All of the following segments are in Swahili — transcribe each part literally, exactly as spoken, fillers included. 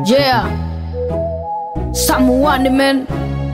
Yeah, someone man.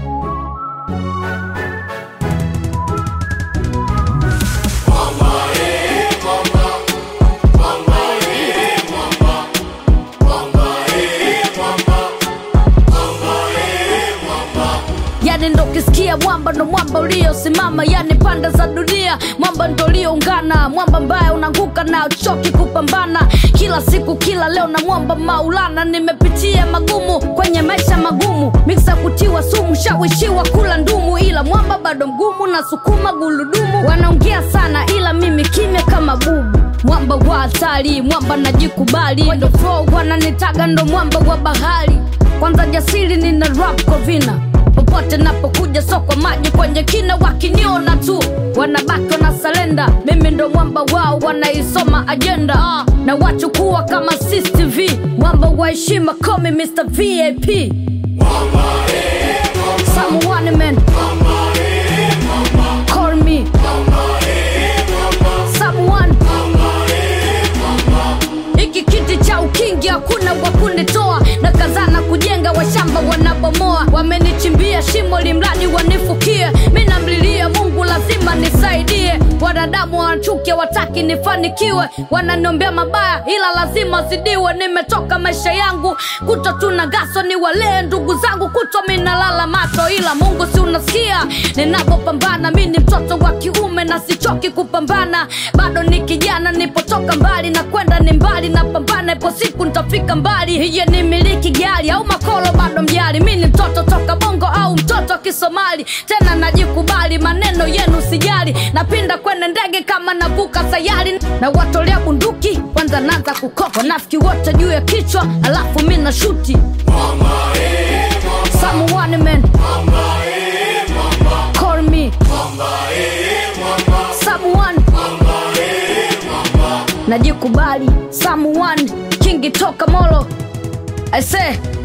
Yani ndo kisikia mwamba ndo mwamba uliosimama, yani panda za dunia mwamba ndo ulioungana, mwamba mbaya unanguka na uchoki kupambana kila siku kila leo na mwamba Maulana. Nimepitia magumu kwenye maisha magumu, mixa kutiwa sumu, shawishiwa kula ndumu, ila mwamba bado mgumu na sukuma guludumu. Wanaongea sana ila mimi kimya kama bubu, mwamba wa hatari, mwamba najikubali, ndo flow wananitaga ndo mwamba wa bahari. Kwanza jasiri nina rap kwa vina, popote napokuja soko maji kwenye kina, wakiniona tu wanabaki na salenda, mimi ndo mwamba wao wanaisoma agenda. uh, na wachukua kama C C T V, mwamba wa heshima call me Mister V I P. Mwamba eh, mwamba someone man, mwamba eh, mwamba call me mwamba eh, mwamba someone. mwamba eh, mwamba. Iki kiti cha ukingi hakuna wakunitoa, na kazana kujenga washamba wanabomoa, wamenichimbia shimo limradi wanifukie, mimi namlilia Mungu lazima nisaidie. Wanadamu wanachukia wataki nifanikiwe, wananiombea mabaya ila lazima zidiwe. Nimetoka maisha yangu kuto tunagaso, ni wale ndugu zangu kuto minalala mato, ila Mungu si unasikia ninapopambana. Mimi ni mtoto wa kiume na sichoki kupambana, bado ni kijana, nipotoka mbali na kwenda ni mbali, na pambana ipo siku nitafika mbali. Hiye ni miliki gari au makolo bado mjali, mimi ni mtoto toka Bongo au mtoto Kisomali, tena najikubali, maneno yenu sijali, napinda kwenye ndege kama navuka sayari, na watolea bunduki kwanza naanza kukopa, nafiki wote juu ya kichwa alafu mimi na shuti. Mwamba eh, mwamba someone man, mwamba eh, mwamba call me mwamba eh, mwamba someone. mwamba eh, mwamba. Najikubali someone, kingi toka Molo I say